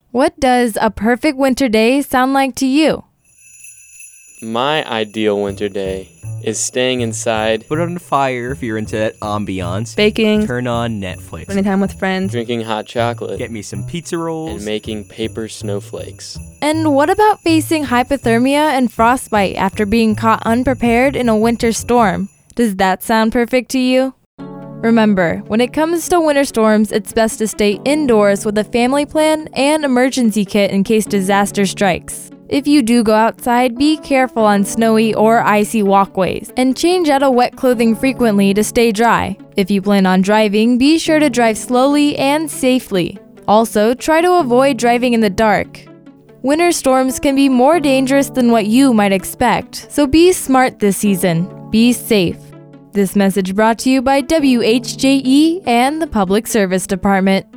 What does a perfect winter day sound like to you? My ideal winter day is staying inside, Put on a fire if you're into that ambiance. Baking, Turn on Netflix. spending time with friends. drinking hot chocolate, Get me some pizza rolls. and making paper snowflakes. And what about facing hypothermia and frostbite after being caught unprepared in a winter storm? Does that sound perfect to you? Remember, when it comes to winter storms, it's best to stay indoors with a family plan and emergency kit in case disaster strikes. If you do go outside, be careful on snowy or icy walkways, and change out of wet clothing frequently to stay dry. If you plan on driving, be sure to drive slowly and safely. Also, try to avoid driving in the dark. Winter storms can be more dangerous than what you might expect, so be smart this season. Be safe. This message brought to you by WHJE and the Public Service Department.